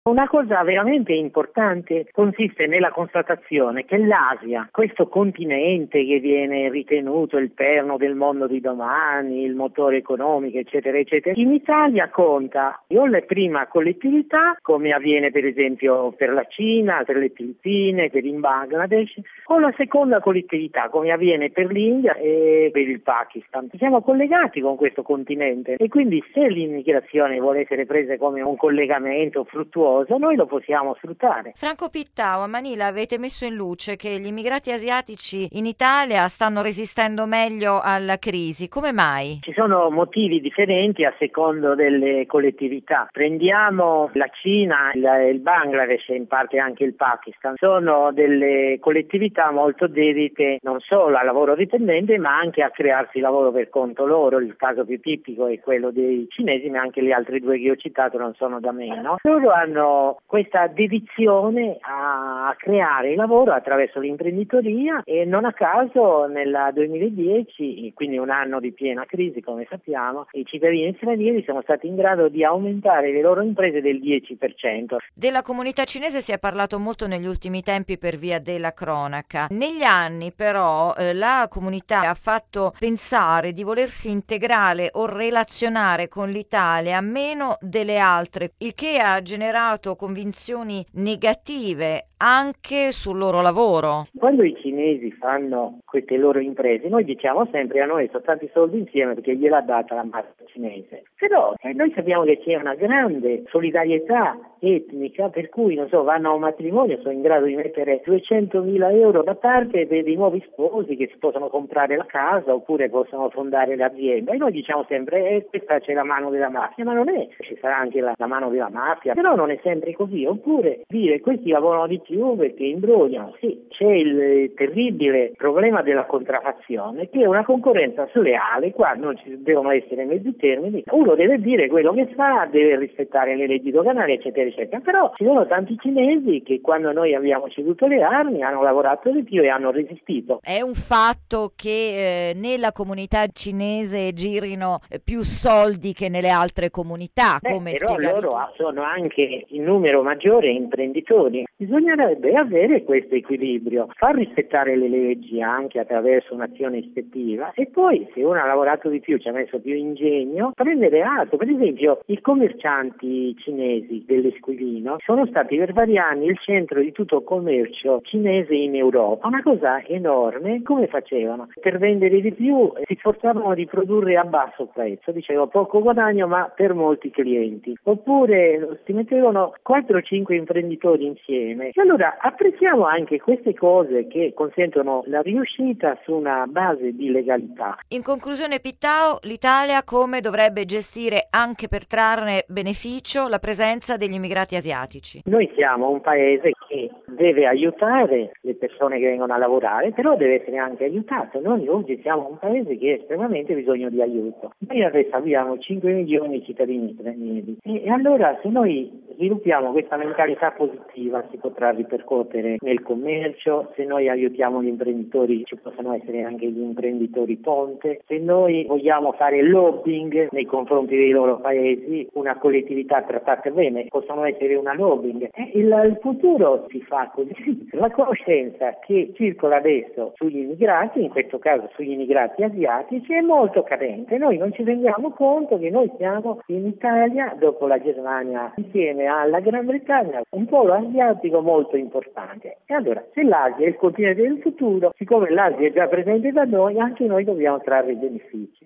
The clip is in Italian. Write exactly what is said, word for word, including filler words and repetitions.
Una cosa veramente importante consiste nella constatazione che l'Asia, questo continente che viene ritenuto il perno del mondo di domani, il motore economico, eccetera, eccetera, in Italia conta o la prima collettività, come avviene per esempio per la Cina, per le Filippine, per il Bangladesh, o la seconda collettività, come avviene per l'India e per il Pakistan. Siamo collegati con questo continente e quindi se l'immigrazione vuole essere presa come un collegamento fruttuoso, noi lo possiamo sfruttare. Franco Pittau, a Manila avete messo in luce che gli immigrati asiatici in Italia stanno resistendo meglio alla crisi. Come mai? Ci sono motivi differenti a secondo delle collettività. Prendiamo la Cina, il, il Bangladesh e in parte anche il Pakistan. Sono delle collettività molto dedite non solo al lavoro dipendente ma anche a crearsi lavoro per conto loro. Il caso più tipico è quello dei cinesi, ma anche le altre due che ho citato non sono da meno. Loro hanno questa dedizione a creare lavoro attraverso l'imprenditoria e non a caso nel duemiladieci, quindi un anno di piena crisi come sappiamo, i cittadini stranieri sono stati in grado di aumentare le loro imprese del dieci per cento. Della comunità cinese si è parlato molto negli ultimi tempi per via della cronaca. Negli anni però eh, la comunità ha fatto pensare di volersi integrare o relazionare con l'Italia meno delle altre, il che ha generato convinzioni negative anche sul loro lavoro. Quando i cinesi fanno queste loro imprese, noi diciamo sempre a noi sono tanti soldi insieme perché gliel'ha data la mafia cinese. Però eh, noi sappiamo che c'è una grande solidarietà etnica per cui, non so, vanno a un matrimonio, sono in grado di mettere duecentomila euro da parte per dei nuovi sposi che si possono comprare la casa oppure possono fondare l'azienda. E noi diciamo sempre eh, questa c'è la mano della mafia, ma non è, ci sarà anche la, la mano della mafia, però non è sempre così. Oppure dire questi lavorano di più perché imbrogliano. Sì, c'è il terribile problema della contraffazione, che è una concorrenza sleale. Qua non ci devono essere mezzi termini, uno deve dire quello che fa, deve rispettare le leggi doganali, eccetera eccetera. Però ci sono tanti cinesi che quando noi abbiamo ceduto le armi hanno lavorato di più e hanno resistito. È un fatto che eh, nella comunità cinese girino più soldi che nelle altre comunità. Beh, come però spiegavi loro tu. sono anche in numero maggiore imprenditori. Bisognerebbe avere questo equilibrio, far rispettare le leggi anche attraverso un'azione ispettiva e poi se uno ha lavorato di più, ci ha messo più ingegno, prendere atto. Per esempio i commercianti cinesi dell'Esquilino sono stati per vari anni il centro di tutto il commercio cinese in Europa, una cosa enorme. Come facevano? Per vendere di più si sforzavano di produrre a basso prezzo, dicevo poco guadagno ma per molti clienti, oppure si mettevano quattro o cinque imprenditori insieme. E allora apprezziamo anche queste cose che consentono la riuscita su una base di legalità. In conclusione, Pittau, l'Italia come dovrebbe gestire anche per trarne beneficio la presenza degli immigrati asiatici? Noi siamo un paese che deve aiutare le persone che vengono a lavorare, però deve essere anche aiutato. Noi oggi siamo un paese che ha estremamente bisogno di aiuto. Noi adesso abbiamo cinque milioni di cittadini stranieri e allora se noi sviluppiamo questa mentalità positiva si potrà ripercuotere nel commercio. Se noi aiutiamo gli imprenditori ci possono essere anche gli imprenditori ponte. Se noi vogliamo fare lobbying nei confronti dei loro paesi, una collettività trattata bene possono essere una lobbying. E il, il futuro si fa così. La conoscenza che circola adesso sugli immigrati, in questo caso sugli immigrati asiatici, è molto carente. Noi non ci rendiamo conto che noi siamo in Italia, dopo la Germania, insieme alla Gran Bretagna, un polo asiatico molto importante. E allora, se l'Asia è il continente del futuro, siccome l'Asia è già presente da noi, anche noi dobbiamo trarre i benefici.